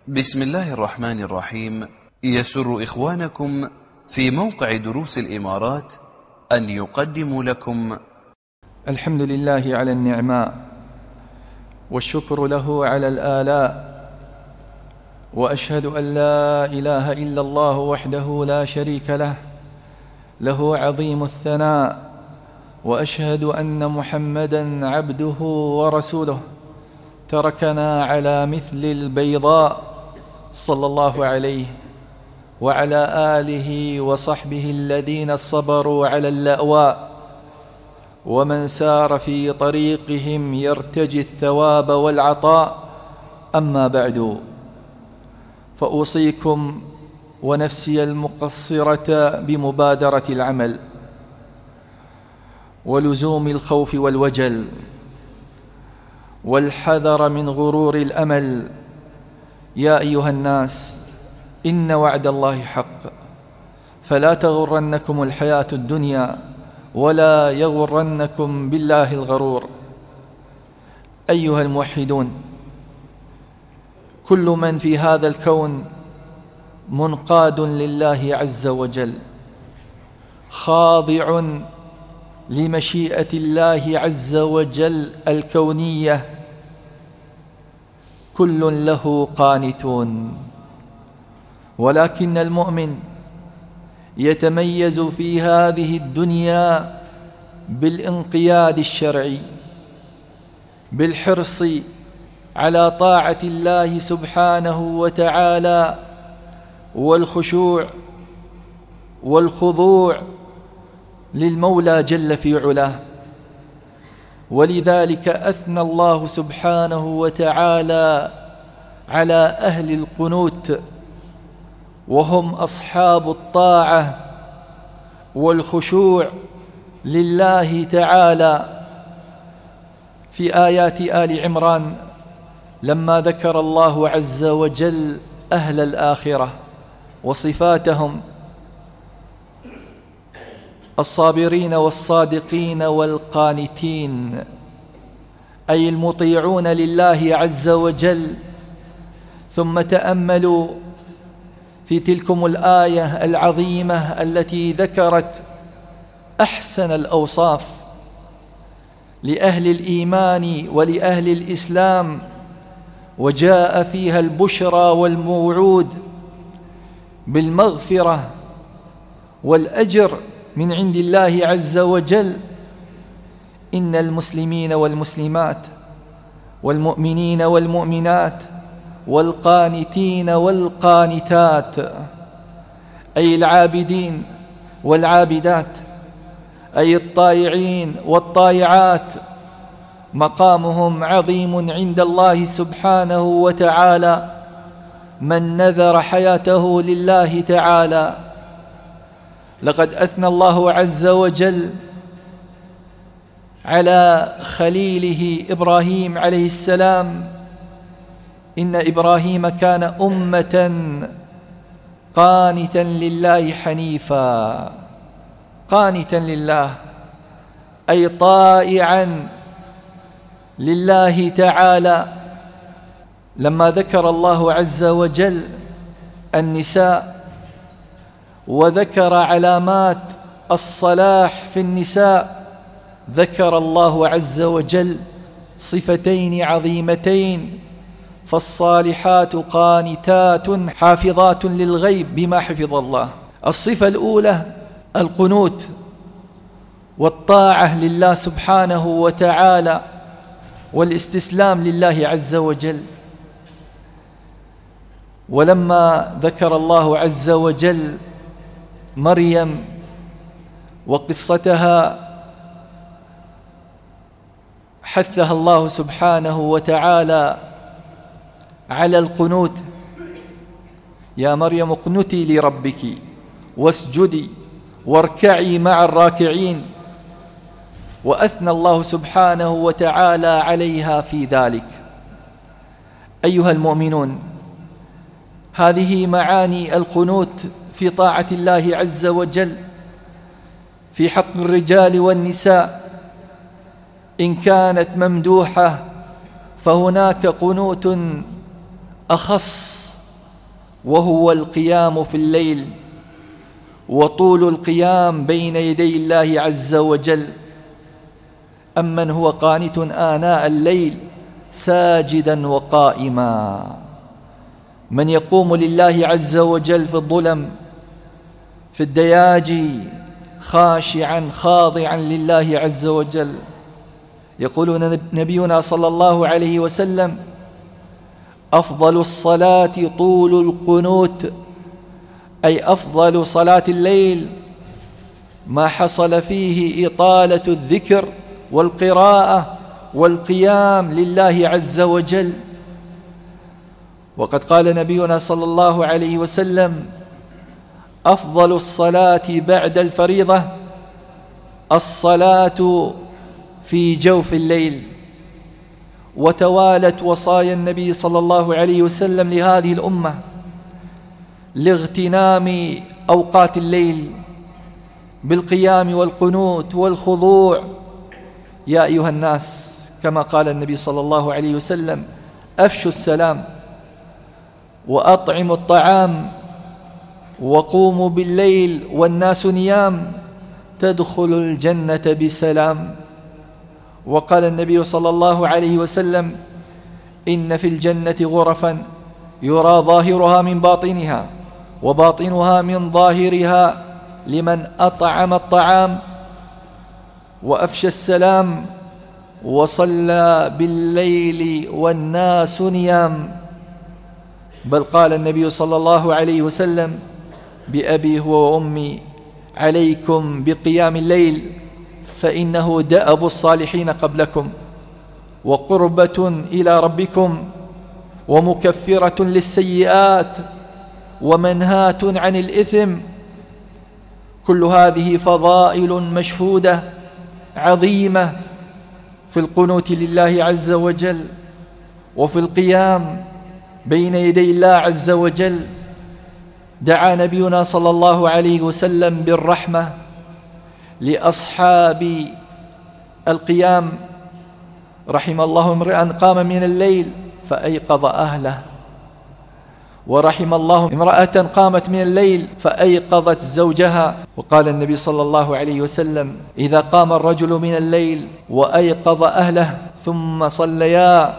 بسم الله الرحمن الرحيم. يسر إخوانكم في موقع دروس الإمارات أن يقدموا لكم الحمد لله على النعماء، والشكر له على الآلاء، وأشهد أن لا إله إلا الله وحده لا شريك له، له عظيم الثناء، وأشهد أن محمدًا عبده ورسوله تركنا على مثل البيضاء صلى الله عليه وعلى آله وصحبه الذين صبروا على اللأواء، ومن سار في طريقهم يرتجي الثواب والعطاء. أما بعد، فأوصيكم ونفسي المقصرة بمبادرة العمل ولزوم الخوف والوجل والحذر من غرور الأمل. يا أيها الناس، إن وعد الله حق، فلا تغرنكم الحياة الدنيا ولا يغرنكم بالله الغرور. أيها الموحدون، كل من في هذا الكون منقاد لله عز وجل، خاضع لمشيئة الله عز وجل الكونية، كل له قانتون. ولكن المؤمن يتميز في هذه الدنيا بالانقياد الشرعي، بالحرص على طاعة الله سبحانه وتعالى، والخشوع والخضوع للمولى جل في علاه. ولذلك أثنى الله سبحانه وتعالى على أهل القنوت، وهم أصحاب الطاعة والخشوع لله تعالى، في آيات آل عمران لما ذكر الله عز وجل أهل الآخرة وصفاتهم: الصابرين والصادقين والقانتين، أي المطيعون لله عز وجل. ثم تأملوا في تلكم الآية العظيمة التي ذكرت أحسن الأوصاف لأهل الإيمان ولأهل الإسلام، وجاء فيها البشرى والموعود بالمغفرة والأجر من عند الله عز وجل. إن المسلمين والمسلمات والمؤمنين والمؤمنات والقانتين والقانتات، أي العابدين والعابدات، أي الطائعين والطائعات، مقامهم عظيم عند الله سبحانه وتعالى. من نذر حياته لله تعالى، لقد أثنى الله عز وجل على خليله إبراهيم عليه السلام: إن إبراهيم كان أمة قانتا لله حنيفا. قانتا لله أي طائعا لله تعالى. لما ذكر الله عز وجل النساء وذكر علامات الصلاح في النساء، ذكر الله عز وجل صفتين عظيمتين: فالصالحات قانتات حافظات للغيب بما حفظ الله. الصفة الأولى القنوت والطاعة لله سبحانه وتعالى والاستسلام لله عز وجل. ولما ذكر الله عز وجل مريم وقصتها، حثها الله سبحانه وتعالى على القنوت: يا مريم اقنتي لربك واسجدي واركعي مع الراكعين. وأثنى الله سبحانه وتعالى عليها في ذلك. أيها المؤمنون، هذه معاني القنوت في طاعة الله عز وجل في حق الرجال والنساء. إن كانت ممدوحة فهناك قنوت أخص وهو القيام في الليل، وطول القيام بين يدي الله عز وجل. أمن هو قانت آناء الليل ساجدا وقائما، من يقوم لله عز وجل في الظلم في الدياجي خاشعا خاضعا لله عز وجل. يقول نبينا صلى الله عليه وسلم: أفضل الصلاة طول القنوت، أي أفضل صلاة الليل ما حصل فيه إطالة الذكر والقراءة والقيام لله عز وجل. وقد قال نبينا صلى الله عليه وسلم: أفضل الصلاة بعد الفريضة الصلاة في جوف الليل. وتوالت وصايا النبي صلى الله عليه وسلم لهذه الأمة لاغتنام أوقات الليل بالقيام والقنوت والخضوع. يا أيها الناس، كما قال النبي صلى الله عليه وسلم: أفشوا السلام وأطعموا الطعام وقوموا بالليل والناس نيام تدخلوا الجنة بسلام. وقال النبي صلى الله عليه وسلم: إن في الجنة غرفا يرى ظاهرها من باطنها وباطنها من ظاهرها لمن أطعم الطعام وأفشى السلام وصلى بالليل والناس نيام. بل قال النبي صلى الله عليه وسلم: بأبي هو وأمي عليكم بقيام الليل، فإنه دأب الصالحين قبلكم وقربة إلى ربكم ومكفرة للسيئات ومنهاة عن الإثم. كل هذه فضائل مشهودة عظيمة في القنوت لله عز وجل وفي القيام بين يدي الله عز وجل. دعا نبينا صلى الله عليه وسلم بالرحمة لأصحاب القيام: رحم الله امرئا قام من الليل فأيقظ أهله، ورحم الله امرأة قامت من الليل فأيقظت زوجها. وقال النبي صلى الله عليه وسلم: إذا قام الرجل من الليل وأيقظ أهله ثم صليا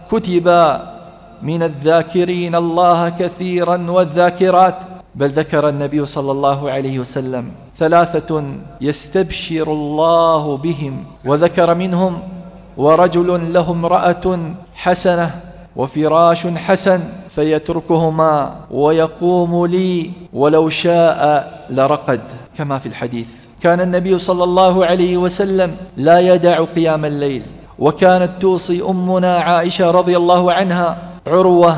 كتبا من الذاكرين الله كثيرا والذاكرات. بل ذكر النبي صلى الله عليه وسلم 3 يستبشر الله بهم، وذكر منهم: ورجل له امرأة حسنة وفراش حسن فيتركهما ويقوم لي ولو شاء لرقد، كما في الحديث. كان النبي صلى الله عليه وسلم لا يدع قيام الليل، وكانت توصي أمنا عائشة رضي الله عنها عروة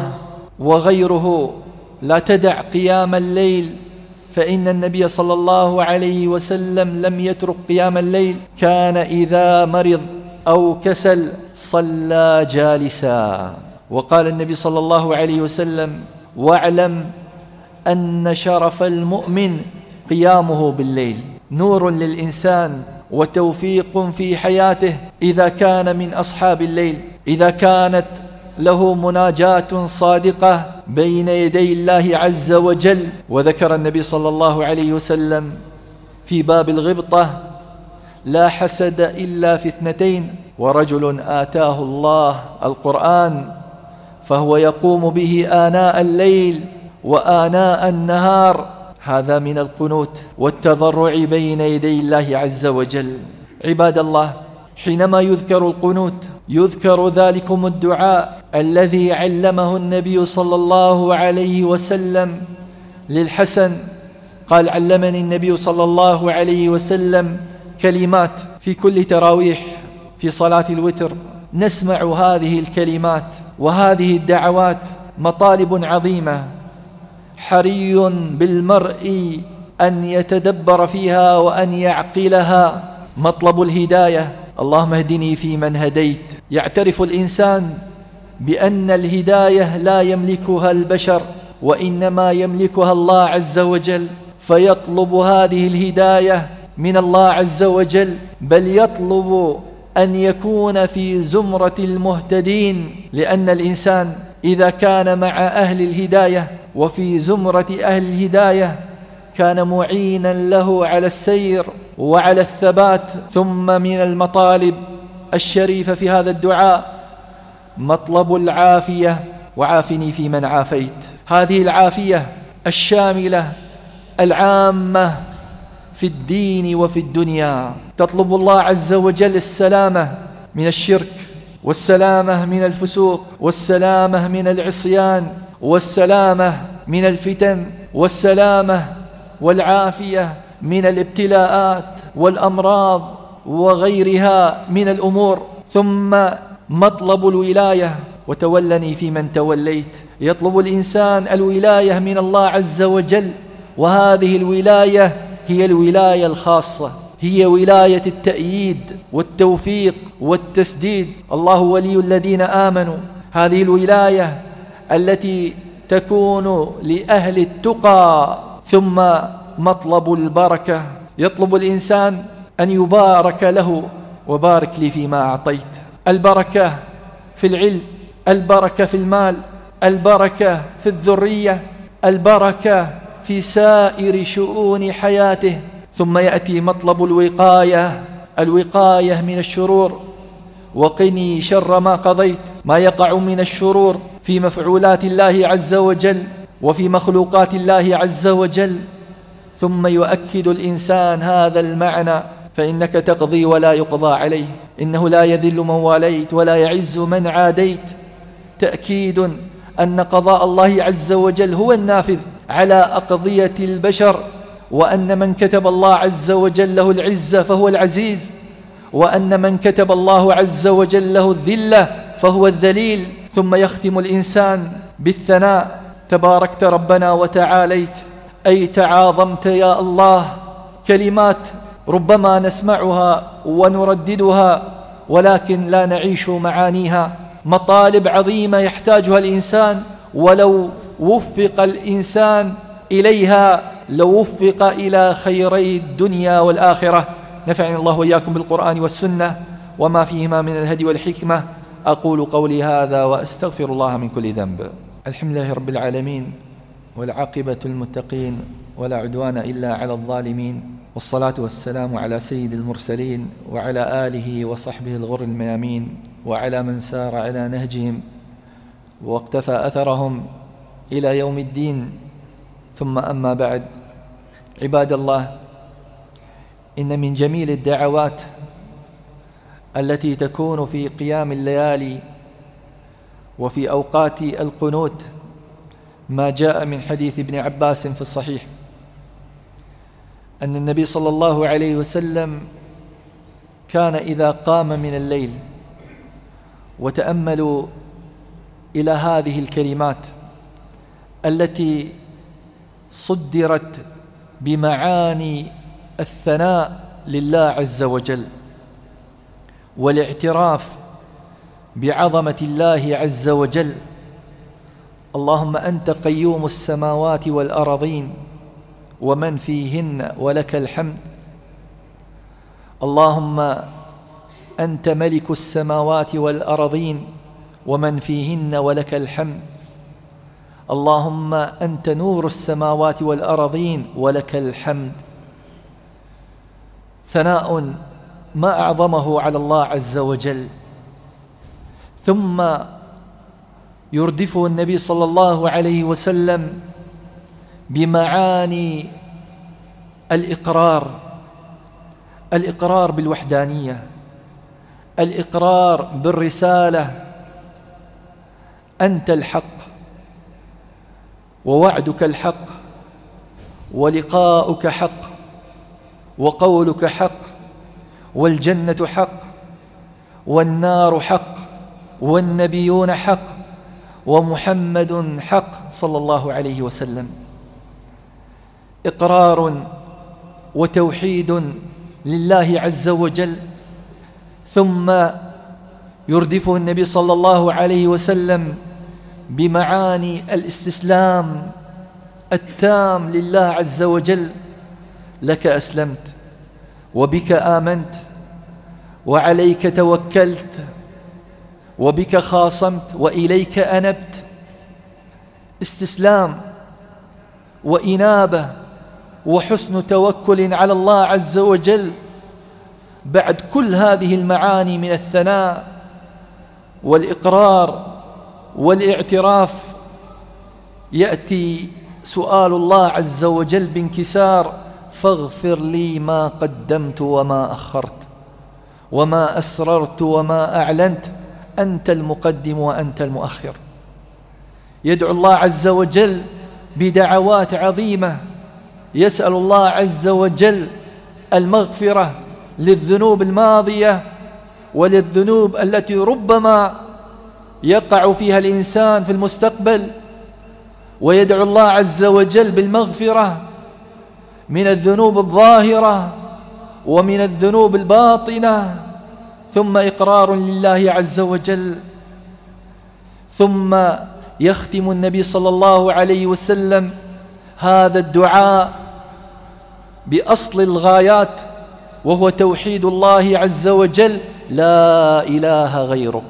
وغيره: لا تدع قيام الليل، فإن النبي صلى الله عليه وسلم لم يترك قيام الليل، كان إذا مرض أو كسل صلى جالسا. وقال النبي صلى الله عليه وسلم: واعلم أن شرف المؤمن قيامه بالليل، نور للإنسان وتوفيق في حياته إذا كان من أصحاب الليل، إذا كانت له مناجاة صادقة بين يدي الله عز وجل. وذكر النبي صلى الله عليه وسلم في باب الغبطة: لا حسد إلا في 2: ورجل آتاه الله القرآن فهو يقوم به آناء الليل وآناء النهار. هذا من القنوت والتضرع بين يدي الله عز وجل. عباد الله، حينما يذكر القنوت يذكر ذلكم الدعاء الذي علمه النبي صلى الله عليه وسلم للحسن. قال: علمني النبي صلى الله عليه وسلم كلمات في كل تراويح في صلاة الوتر نسمع هذه الكلمات وهذه الدعوات، مطالب عظيمة حري بالمرء أن يتدبر فيها وأن يعقلها. مطلب الهداية: اللهم اهدني فيمن هديت. يعترف الإنسان بأن الهداية لا يملكها البشر وإنما يملكها الله عز وجل، فيطلب هذه الهداية من الله عز وجل، بل يطلب أن يكون في زمرة المهتدين، لأن الإنسان إذا كان مع أهل الهداية وفي زمرة أهل الهداية، كان معينا له على السير وعلى الثبات. ثم من المطالب الشريفة في هذا الدعاء مطلب العافية، وعافني في من عافيت. هذه العافية الشاملة العامة في الدين وفي الدنيا، تطلب الله عز وجل السلامة من الشرك، والسلامة من الفسوق، والسلامة من العصيان، والسلامة من الفتن، والسلامة والعافية من الابتلاءات والأمراض وغيرها من الأمور. ثم مطلب الولاية، وتولني في من توليت. يطلب الإنسان الولاية من الله عز وجل، وهذه الولاية هي الولاية الخاصة، هي ولاية التأييد والتوفيق والتسديد. الله ولي الذين آمنوا. هذه الولاية التي تكون لأهل التقى. ثم مطلب البركة، يطلب الإنسان أن يبارك له، وبارك لي فيما أعطيت. البركة في العلم، البركة في المال، البركة في الذرية، البركة في سائر شؤون حياته. ثم يأتي مطلب الوقاية من الشرور. وقني شر ما قضيت، ما يقع من الشرور في مفعولات الله عز وجل وفي مخلوقات الله عز وجل. ثم يؤكد الإنسان هذا المعنى: فإنك تقضي ولا يقضى عليه، إنه لا يذل من واليت ولا يعز من عاديت. تأكيد أن قضاء الله عز وجل هو النافذ على أقضية البشر، وأن من كتب الله عز وجل له العزة فهو العزيز، وأن من كتب الله عز وجل له الذلة فهو الذليل. ثم يختم الإنسان بالثناء: تباركت ربنا وتعاليت، أي تعاظمت يا الله. كلمات ربما نسمعها ونرددها ولكن لا نعيش معانيها. مطالب عظيمة يحتاجها الإنسان، ولو وفق الإنسان إليها لوفق إلى خيري الدنيا والآخرة. نفعني الله وإياكم بالقرآن والسنة وما فيهما من الهدي والحكمة. أقول قولي هذا وأستغفر الله من كل ذنب. الحمد لله رب العالمين، والعاقبة المتقين، ولا عدوان إلا على الظالمين، والصلاة والسلام على سيد المرسلين وعلى آله وصحبه الغر الميامين، وعلى من سار على نهجهم واقتفى أثرهم إلى يوم الدين. ثم أما بعد، عباد الله، إن من جميل الدعوات التي تكون في قيام الليالي وفي أوقات القنوت ما جاء من حديث ابن عباس في الصحيح أن النبي صلى الله عليه وسلم كان إذا قام من الليل وتأملوا إلى هذه الكلمات التي صدرت بمعاني الثناء لله عز وجل والاعتراف بعظمة الله عز وجل: اللهم أنت قيوم السماوات والأرضين ومن فيهن ولك الحمد. اللهم أنت ملك السماوات والأرضين ومن فيهن ولك الحمد. اللهم أنت نور السماوات والأرضين ولك الحمد. ثناء ما أعظمه على الله عز وجل. ثم يردفه النبي صلى الله عليه وسلم بمعاني الإقرار بالوحدانية، الإقرار بالرسالة. أنت الحق، ووعدك الحق، ولقاؤك حق، وقولك حق، والجنة حق، والنار حق، والنبيون حق، ومحمد حق صلى الله عليه وسلم. إقرار وتوحيد لله عز وجل. ثم يردفه النبي صلى الله عليه وسلم بمعاني الاستسلام التام لله عز وجل: لك أسلمت، وبك آمنت، وعليك توكلت، وبك خاصمت، وإليك أنبت. استسلام وإنابة وحسن توكل على الله عز وجل. بعد كل هذه المعاني من الثناء والإقرار والاعتراف يأتي سؤال الله عز وجل بانكسار: فاغفر لي ما قدمت وما أخرت وما أسررت وما أعلنت، أنت المقدم وأنت المؤخر. يدعو الله عز وجل بدعوات عظيمة، يسأل الله عز وجل المغفرة للذنوب الماضية وللذنوب التي ربما يقع فيها الإنسان في المستقبل، ويدعو الله عز وجل بالمغفرة من الذنوب الظاهرة ومن الذنوب الباطنة، ثم إقرار لله عز وجل. ثم يختم النبي صلى الله عليه وسلم هذا الدعاء بأصل الغايات، وهو توحيد الله عز وجل: لا إله غيرك.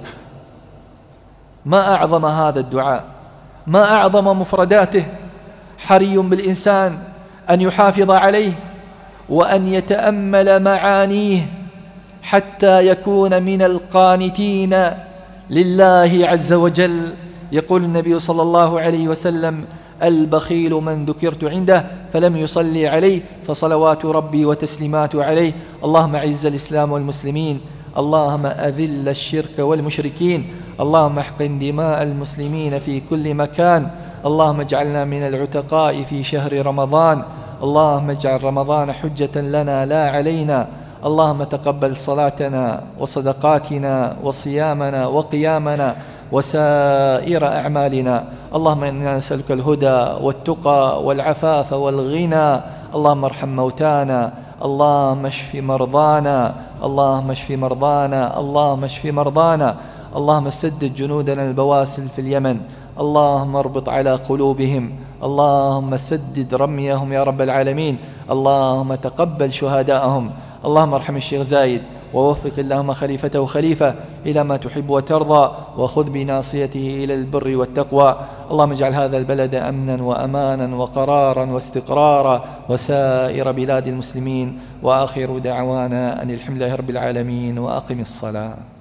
ما أعظم هذا الدعاء، ما أعظم مفرداته. حري بالإنسان أن يحافظ عليه وأن يتأمل معانيه حتى يكون من القانتين لله عز وجل. يقول النبي صلى الله عليه وسلم: البخيل من ذكرت عنده فلم يصلي عليه فصلوات ربي وتسليماته عليه. اللهم أعز الإسلام والمسلمين، اللهم أذل الشرك والمشركين، اللهم احقن دماء المسلمين في كل مكان، اللهم اجعلنا من العتقاء في شهر رمضان، اللهم اجعل رمضان حجة لنا لا علينا، اللهم تقبل صلاتنا وصدقاتنا وصيامنا وقيامنا وسائر أعمالنا. اللهم إنا نسألك الهدى والتقى والعفاف والغنى. اللهم ارحم موتانا، اللهم اشف مرضانا، اللهم اشف مرضانا، اللهم اشف مرضانا. اللهم سدد جنودنا البواسل في اليمن، اللهم اربط على قلوبهم، اللهم سدد رميهم يا رب العالمين، اللهم تقبل شهداءهم. اللهم ارحم الشيخ زايد ووفق اللهم خليفته خليفة إلى ما تحب وترضى، وخذ بناصيته إلى البر والتقوى. اللهم اجعل هذا البلد أمنا وأمانا وقرارا واستقرارا وسائر بلاد المسلمين. وآخر دعوانا أن الحمد لله رب العالمين، وأقم الصلاة.